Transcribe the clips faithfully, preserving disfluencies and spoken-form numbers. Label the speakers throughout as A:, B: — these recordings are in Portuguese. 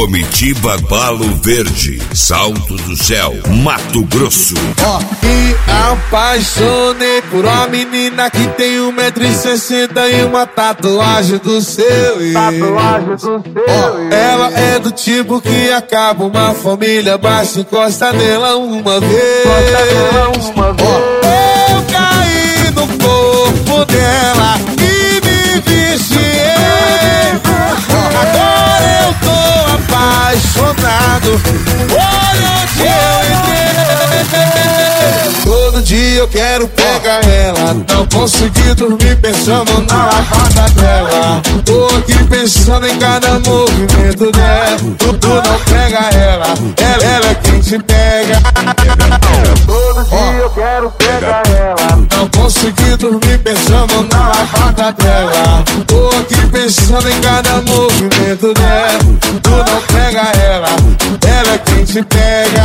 A: Comitiva Balo Verde, Salto do Céu, Mato Grosso.
B: Ó, me apaixonei por uma menina que tem um metro e sessenta e uma tatuagem do seu ex.
C: Tatuagem do seu ex.
B: Ela é do tipo que acaba uma família, basta encosta nela uma vez.
C: Uma vez.
B: Ó, eu caí no corpo dela e me viciei. Agora eu tô apaixonado. Olha onde eu entrei. Todo dia eu quero pegar ela. Não consegui dormir pensando na lavada dela. Tô aqui pensando em cada movimento dela. Tu, tu não pega ela, ela, ela é quem te pega.
C: Todo dia eu quero pegar ela.
B: Não consegui dormir pensando na lavada dela. Tô aqui pensando em cada movimento dela. Tu não pega ela, ela é quem te pega.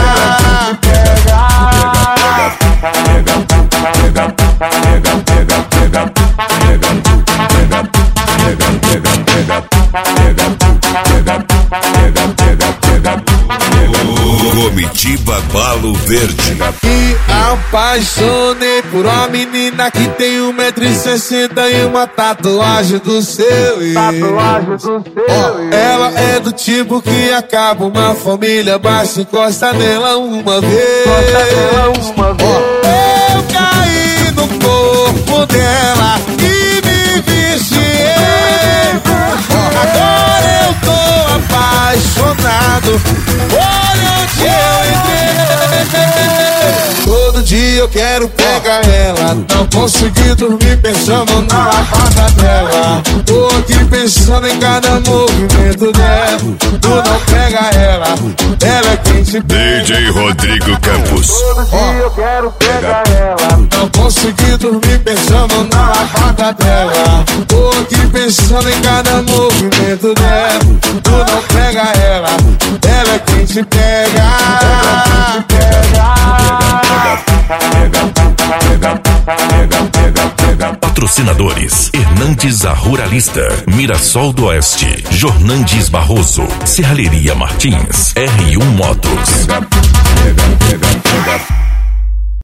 A: Comitiva Balo Verde.
B: Me apaixonei por uma menina que tem um metro e sessenta e uma tatuagem do seu ex.
C: Tatuagem do seu ex.
B: Ela é do tipo que acaba uma família, basta encosta nela uma vez.
C: Uma vez.
B: Eu caí no corpo dela e me viciei. Agora eu tô apaixonado. Olha onde eu entrei. Todo dia eu quero pegar ela. Não consegui dormir pensando na lavada dela. Tô aqui pensando em cada movimento dela. Tu não pega ela, ela é quem te pega.
A: D J Rodrigo Campos.
C: Todo dia eu quero pegar ela.
B: Não consegui dormir pensando na lavada dela. Tô aqui pensando em cada movimento dela. Tu não pega ela, ela é quem te pega.
D: Patrocinadores: Hernandes a Ruralista, Mirassol do Oeste, Jornandes Barroso, Serralheria Martins, R um Motos.